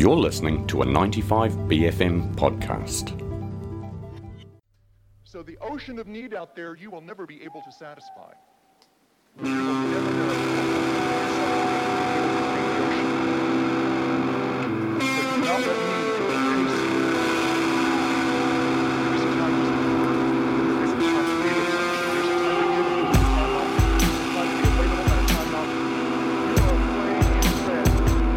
You're listening to a 95BFM podcast. So the ocean of need out there, you will never be able to satisfy. You will never know. But do not let need go to any sea. There is a time to support, there is a time to give, there's a time to give, there's a time not, there's a time to be available, and a time not. You are playing in red.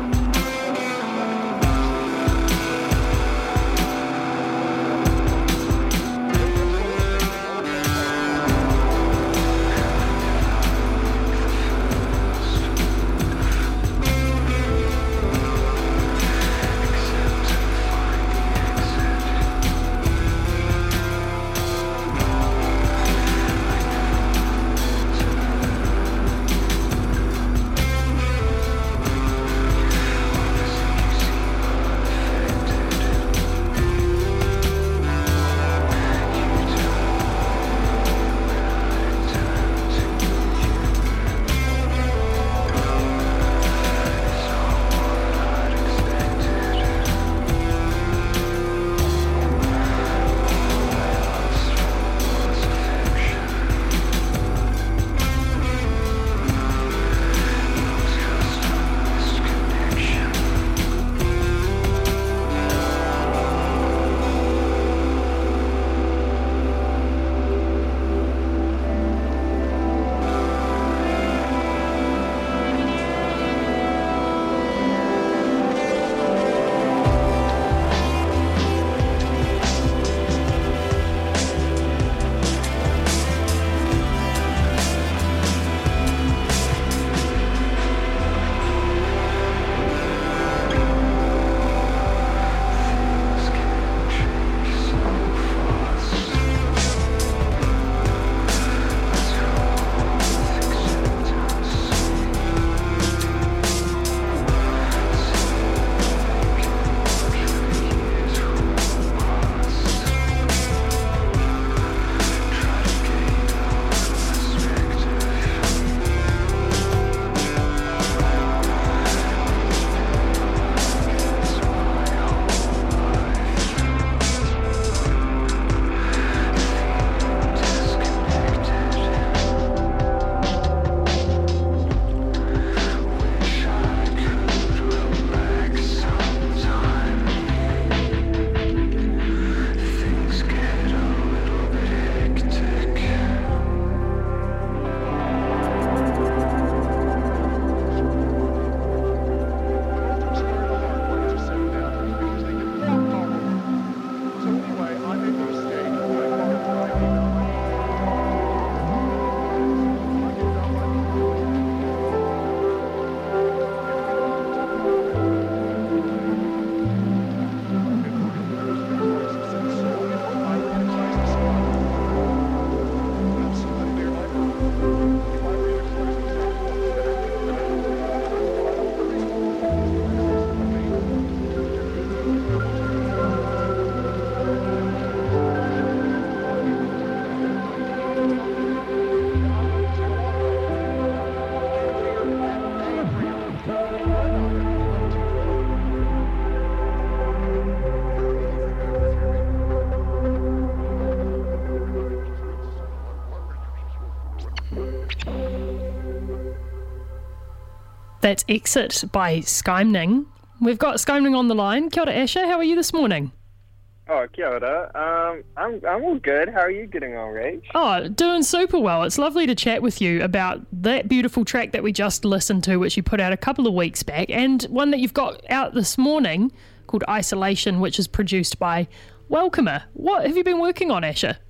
That's Exit by Skymning. We've got Skymning on the line. Kia ora, Asher. How are you this morning? Oh, kia ora. I'm all good. How are you getting on, Rach? Oh, doing super well. It's lovely to chat with you about that beautiful track that we just listened to, which you put out a couple of weeks back, and one that you've got out this morning called Isolation, which is produced by Welcomer. What have you been working on, Asher?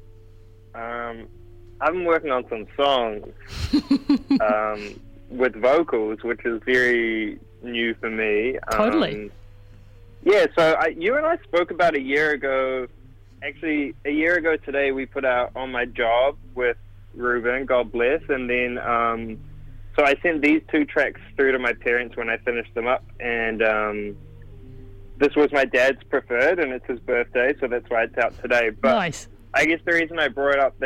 I've been working on some songs with vocals, which is very new for me. Totally. Yeah, so you and I spoke about a year ago. Actually, a year ago today, we put out On My Job with Ruben, God bless. And then, so I sent these two tracks through to my parents when I finished them up. And this was my dad's preferred, and it's his birthday, so that's why it's out today. But nice. I guess the reason I brought up that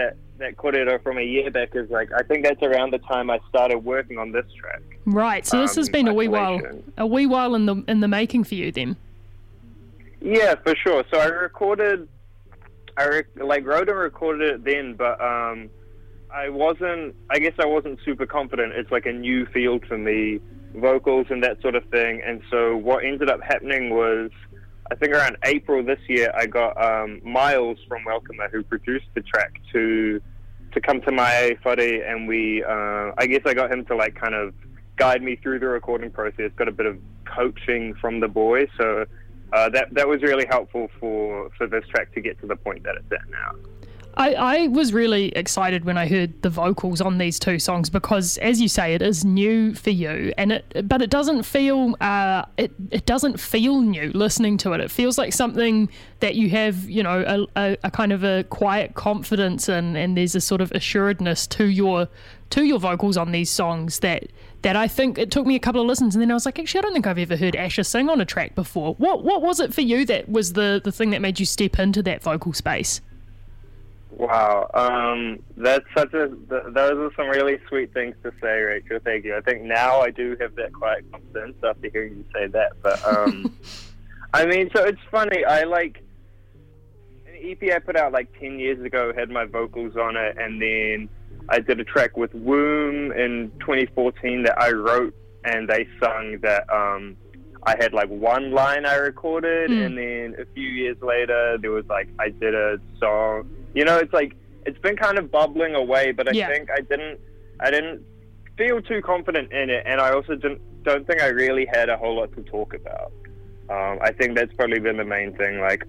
that Corero from a year back is like, I think that's around the time I started working on this track. Right. So this has been a wee while in the making for you then. Yeah, for sure. So I recorded, wrote and recorded it then, but I guess I wasn't super confident. It's like a new field for me, vocals and that sort of thing. And so what ended up happening was, I think around April this year, I got Miles from Welcomer, who produced the track, to come to my whare, and we, I guess I got him to like kind of guide me through the recording process, got a bit of coaching from the boy. So that was really helpful for this track to get to the point that it's at now. I was really excited when I heard the vocals on these two songs because, as you say, it is new for you, but it doesn't feel it doesn't feel new listening to it. It feels like something that you have, a kind of a quiet confidence in, and there's a sort of assuredness to your vocals on these songs that I think it took me a couple of listens, and then I was like, actually, I don't think I've ever heard Asher sing on a track before. What was it for you that was the thing that made you step into that vocal space? Wow, those are some really sweet things to say, Rachel. Thank you. I think now I do have that quiet confidence after hearing you say that. But I mean, so it's funny. I like an EP I put out like 10 years ago had my vocals on it, and then I did a track with Womb in 2014 that I wrote and they sung that. I had like one line I recorded, and then a few years later there was like I did a song. It's like it's been kind of bubbling away, but I think I didn't feel too confident in it, and I also don't think I really had a whole lot to talk about. I think that's probably been the main thing. Like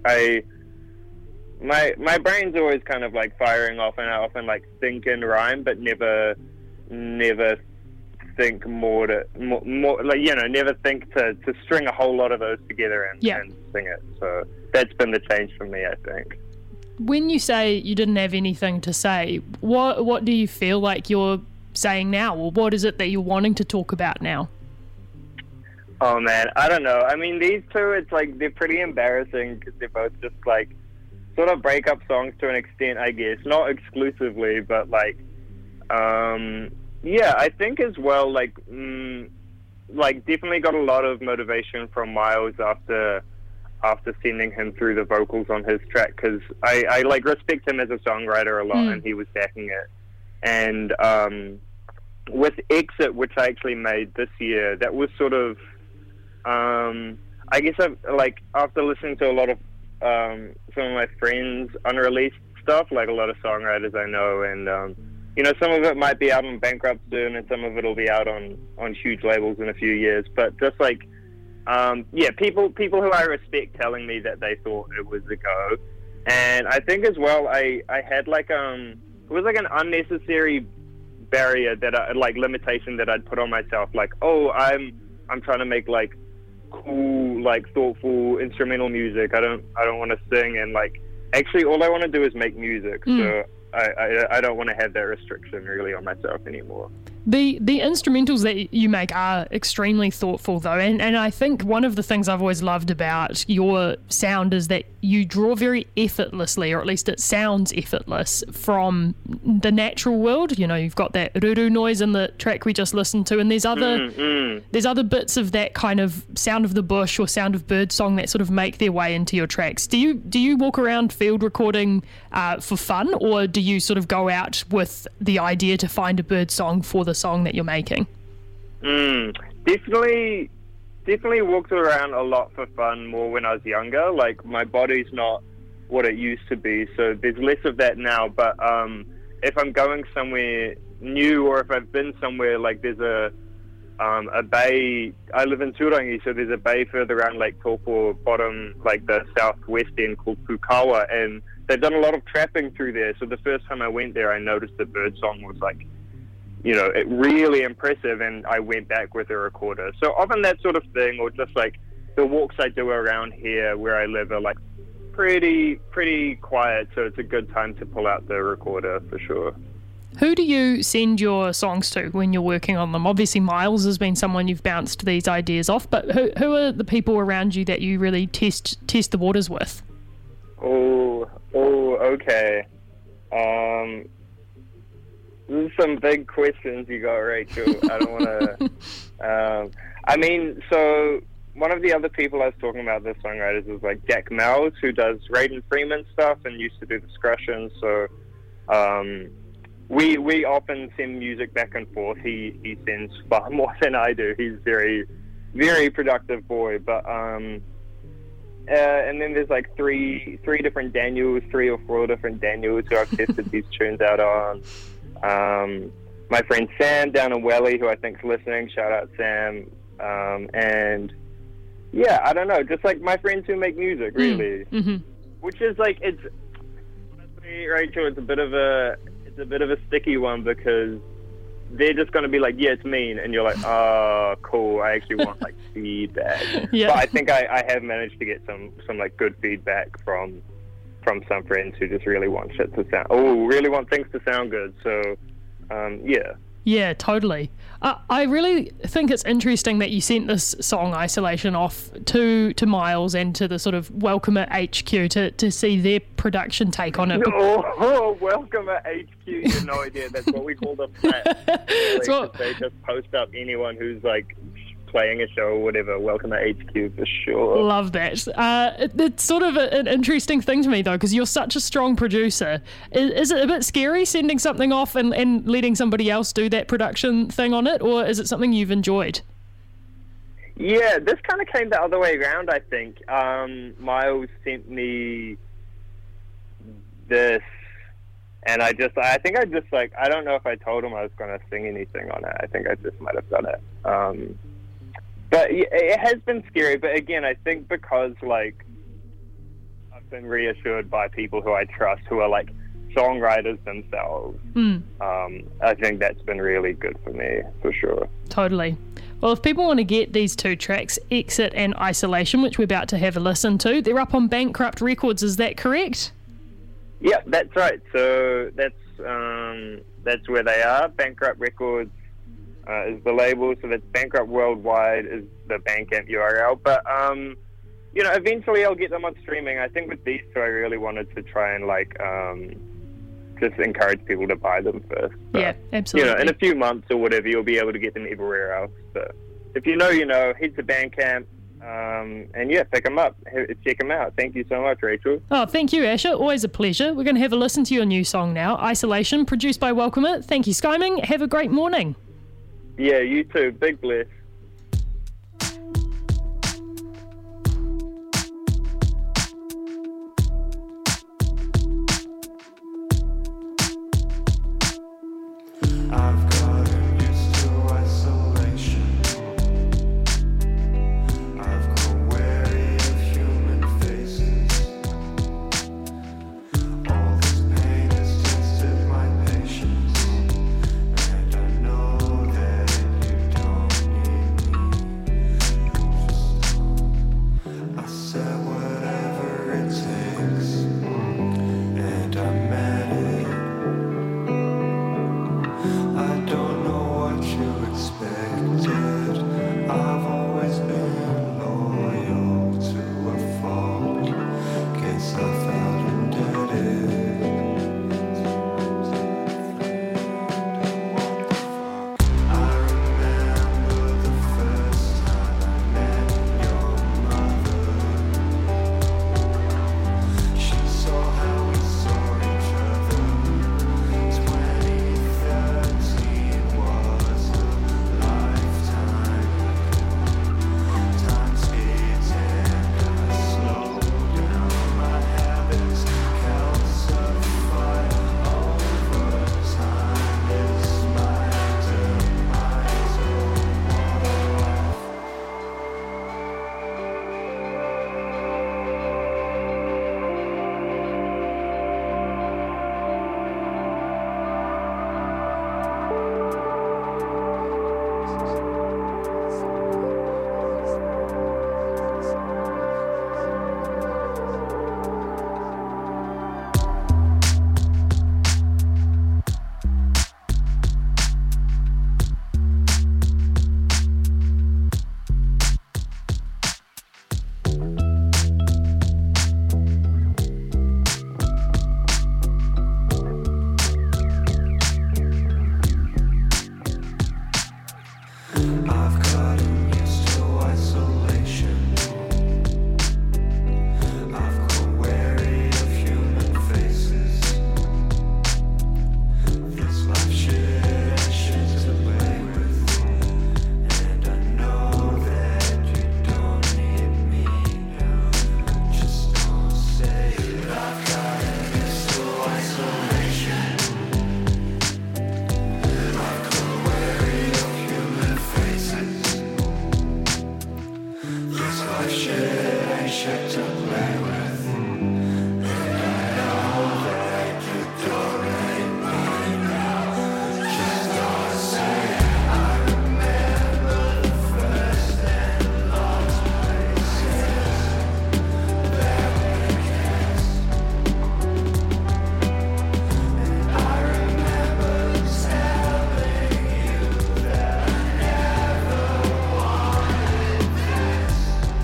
my brain's always kind of like firing off, and I often like think and rhyme, but never think more like never think to string a whole lot of those together and sing it. So that's been the change for me, I think. When you say you didn't have anything to say, what do you feel like you're saying now, or what is it that you're wanting to talk about now? Oh man, I don't know. I mean, these two, it's like they're pretty embarrassing because they're both just like sort of breakup songs to an extent, I guess. Not exclusively, but like yeah, I think as well, like definitely got a lot of motivation from Miles after sending him through the vocals on his track, because I like respect him as a songwriter a lot, and he was backing it. And with Exit, which I actually made this year, that was sort of I guess like after listening to a lot of some of my friends' unreleased stuff, like a lot of songwriters I know, and some of it might be out on Bankrupt soon, and some of it will be out on huge labels in a few years. But just like, people who I respect telling me that they thought it was a go. And I think as well, I had like, it was like an unnecessary barrier limitation that I'd put on myself. Like, oh, I'm trying to make like cool, like thoughtful instrumental music. I don't want to sing, and like, actually all I want to do is make music. So I don't want to have that restriction really on myself anymore. The instrumentals that you make are extremely thoughtful, though, and I think one of the things I've always loved about your sound is that you draw very effortlessly, or at least it sounds effortless, from the natural world. You've got that ruru noise in the track we just listened to, and there's other bits of that kind of sound of the bush or sound of bird song that sort of make their way into your tracks. Do you walk around field recording for fun, or do you sort of go out with the idea to find a bird song for the song that you're making? Definitely walked around a lot for fun more when I was younger. Like, my body's not what it used to be, so there's less of that now. But if I'm going somewhere new, or if I've been somewhere, like there's a bay. I live in Turangi, so there's a bay further around Lake Taupo, bottom, like the southwest end, called Pukawa, and they've done a lot of trapping through there. So the first time I went there, I noticed that birdsong was like, it really impressive, and I went back with a recorder. So often that sort of thing, or just like the walks I do around here where I live are like pretty quiet, so it's a good time to pull out the recorder for sure. Who do you send your songs to when you're working on them? Obviously, Miles has been someone you've bounced these ideas off, but who are the people around you that you really test the waters with? Oh, okay. This is some big questions you got, Rachel. I don't want to. I mean, so one of the other people I was talking about, the songwriters, is like Jack Mells, who does Raiden Freeman stuff and used to do Discretion. So we often send music back and forth. He sends far more than I do. He's very, very productive boy. But and then there's like three different Daniels, 3 or 4 different Daniels who I've tested these tunes out on. My friend Sam down in Welly, who I think's listening, shout out Sam. And yeah, I don't know, just like my friends who make music, really. Mm-hmm. Which is like, it's honestly, Rachel, it's a bit of a sticky one, because they're just going to be like, yeah, it's mean, and you're like, oh, cool, I actually want like feedback. Yeah. But I think I have managed to get some like good feedback from some friends who just really want shit to sound, really want things to sound good. So yeah. Yeah, totally. I really think it's interesting that you sent this song Isolation off to Miles and to the sort of Welcome at HQ to see their production take on it. Welcome at HQ, you have no idea. That's what we call the flat. They just post up anyone who's like playing a show or whatever. Welcome at HQ for sure. Love that. It's sort of an interesting thing to me though, because you're such a strong producer. Is it a bit scary sending something off and letting somebody else do that production thing on it, or is it something you've enjoyed? Yeah, this kind of came the other way around, I think. Miles sent me this, and I don't know if I told him I was going to sing anything on it. I think I just might have done it. But it has been scary, but again, I think because like I've been reassured by people who I trust, who are like songwriters themselves. I think that's been really good for me, for sure. Totally. Well, if people want to get these 2 tracks, Exit and Isolation, which we're about to have a listen to, they're up on Bankrupt Records, is that correct? Yeah, that's right. So that's where they are. Bankrupt Records is the label, so that's Bankrupt Worldwide is the Bandcamp URL. But eventually I'll get them on streaming. I think with these 2, I really wanted to try and like just encourage people to buy them first. But, yeah, absolutely. In a few months or whatever, you'll be able to get them everywhere else. So if you know, head to Bandcamp. And yeah, pick them up, check them out. Thank you so much, Rachel. Oh, thank you, Asher. Always a pleasure. We're going to have a listen to your new song now, Isolation, produced by Welcome It. Thank you, Skyming. Have a great morning. Yeah, you too. Big bless. I've gotten used to isolation. I've grown wary of human faces. All this pain has tested my patience, and I know that you don't need shit to play with. And I know that you don't ain't mine now. Just don't say it. I remember the first and lost places that we kissed. And I remember telling you that I never wanted this.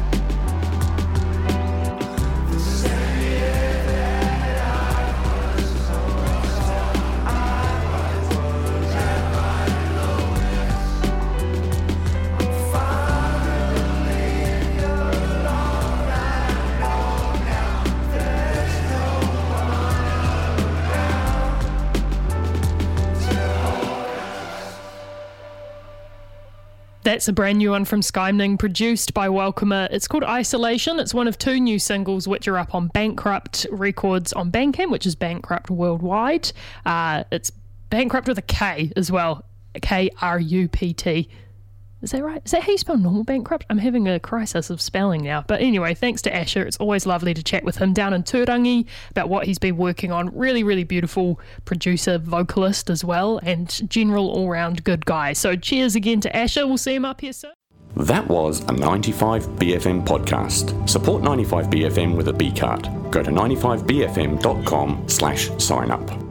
The same year that I was lost, I was at my lowest. I'm finally in your love. I know now there's no one around to hold us. That's a brand new one from Skymning, produced by Welcomer. It's called Isolation. It's one of 2 new singles which are up on Bankrupt Records on Bandcamp, which is Bankrupt Worldwide. It's Bankrupt with a K as well, K-R-U-P-T. Is that right? Is that how you spell normal Bankrupt? I'm having a crisis of spelling now. But anyway, thanks to Asher. It's always lovely to chat with him down in Turangi about what he's been working on. Really, really beautiful producer, vocalist as well, and general all-round good guy. So cheers again to Asher. We'll see him up here soon. That was a 95BFM podcast. Support 95BFM with a B card. Go to 95BFM.com/sign up.